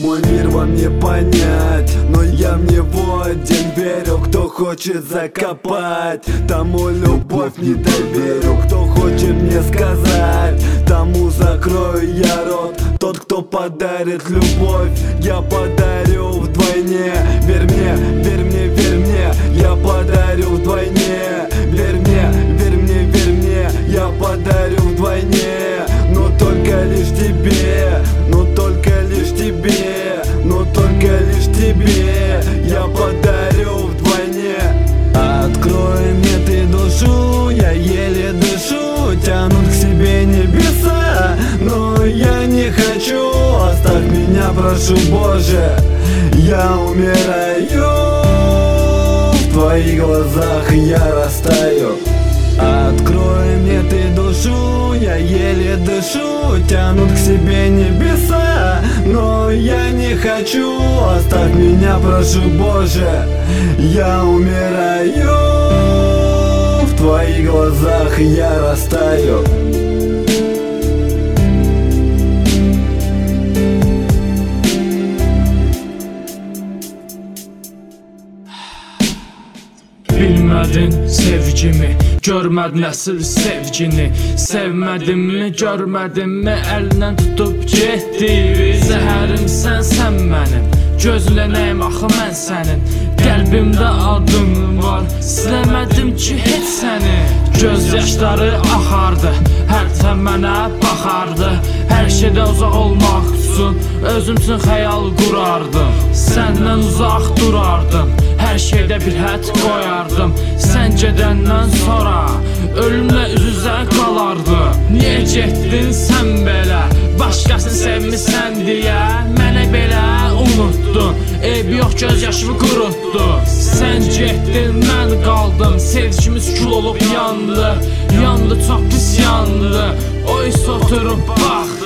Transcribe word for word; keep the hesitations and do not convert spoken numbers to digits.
Мой мир вам не понять, но я в него один верю. Кто хочет закопать, тому любовь не доверю. Кто хочет мне сказать, тому закрою я рот. Тот, кто подарит любовь, я подарю вдвойне. Верь мне, верь мне, верь мне, я подарю вдвойне. Верь мне, верь мне, верь мне, я подарю вдвойне. Но только лишь тебе, но только лишь тебе, но только лишь тебе я подарю вдвойне. Открой мне ты душу, я еле дышу. Тянут к себе небеса, но я не хочу. Оставь меня, прошу, Боже, я умираю. В твоих глазах я растаю. Открой мне ты душу, я еле дышу. Тянут к себе небеса, но я не хочу. Оставь меня, прошу, Боже, я умираю. В твоих глазах я растаю. Bilmədin sevgimi, görmədin əsl sevgini. Sevmədinmi, görmədinmi, əlindən tutub getdi. Zəhərimsən sən mənim, gözlənəyim axı mən sənin. Qəlbimdə adın var, siləmədim ki heç səni. Göz yaşları axardı, hərtən mənə baxardı. Hər şeydə uzaq olmaq üçün özüm üçün xəyal qurardım. Səndən uzaq durardım, hər şeydə bir hədd qoyardım. Sən gedəndən sonra ölümlə üz-üzə qalardı. Niyə getdin sən belə, başqasını sevmisən deyə mənə belə unuttun. Eyb yox, göz yaşımı qurutdu. Sən getdin, mən qaldım. Sevgimiz kül olub yandı, yandı, çox pis yandı. O isə oturub bax